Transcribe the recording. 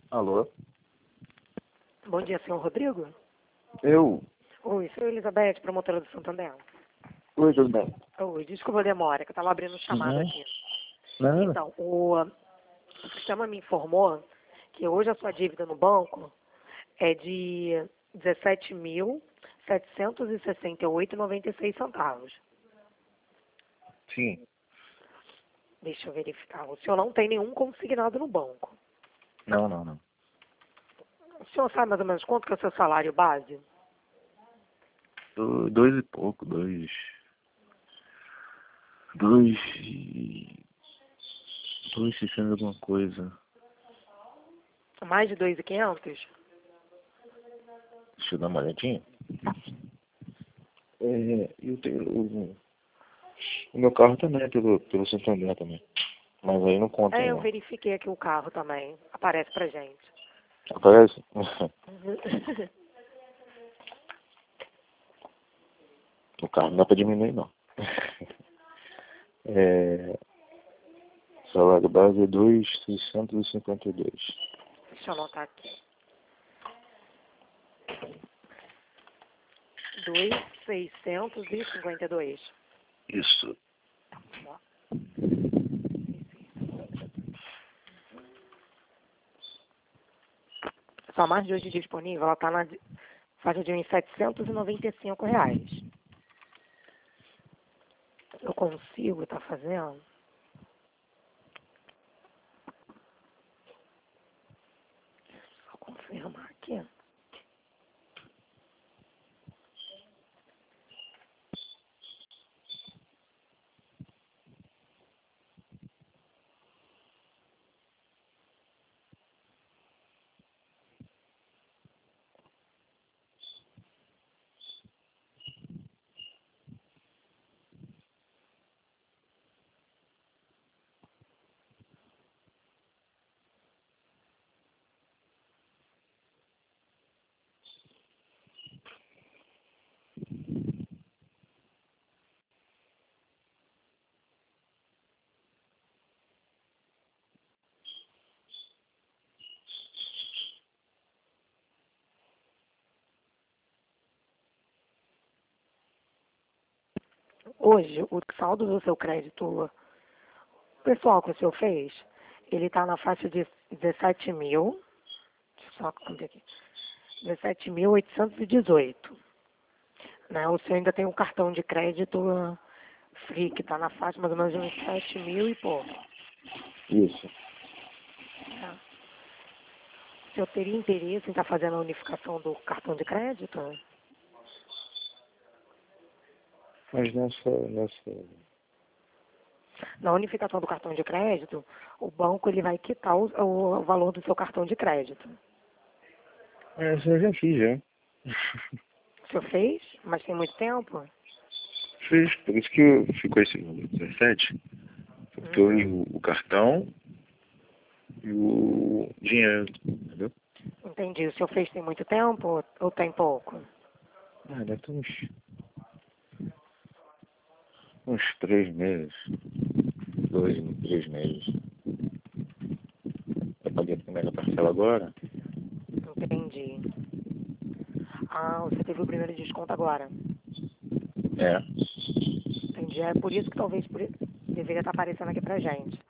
Alô? Bom dia, senhor Rodrigo. Eu? Oi, sou Elizabeth, promotora do Santander. Oi, tudo bem? Oi, desculpa a demora, que eu estava abrindo o chamado aqui. Nada. Então, o sistema me informou que hoje a sua dívida no banco é de R$ 17.768,96. Sim. Deixa eu verificar. O senhor não tem nenhum consignado no banco. Não. O senhor sabe mais ou menos quanto que é o seu salário base? Dois e pouco, dois... Dois e 600 alguma coisa. Mais de 2.500? Deixa eu dar uma olhadinha. Eu tenho... O meu carro também é pelo Santander também. Mas aí não conta Eu não. verifiquei aqui o carro também. Aparece pra gente. Aparece? O carro não dá pra diminuir não. Salário base é 2.652. Deixa eu anotar aqui. 2.652. Isso. Sua margem de hoje disponível, ela está na faixa de uns R$ 795. Eu consigo estar fazendo? Só confirmar aqui. Hoje, o saldo do seu crédito pessoal que o senhor fez, ele está na faixa de 17 mil. Deixa eu só contar aqui. 17.818. Né? O senhor ainda tem um cartão de crédito free, que está na faixa mais ou menos de uns 7 mil e pouco. Isso. Tá? O senhor teria interesse em estar fazendo a unificação do cartão de crédito? Mas nessa... Na unificação do cartão de crédito, o banco ele vai quitar o valor do seu cartão de crédito. Essa eu já fiz, já. O senhor fez? Mas tem muito tempo? Fiz, por isso que ficou esse número, 17. Porque eu li o cartão e o dinheiro, entendeu? Entendi. O senhor fez tem muito tempo ou tem pouco? Deve ter uns 3 meses. 3 meses. Eu paguei a primeira parcela agora. Entendi. Ah, você teve o primeiro desconto agora. É. Entendi. É por isso que talvez deveria estar aparecendo aqui pra gente.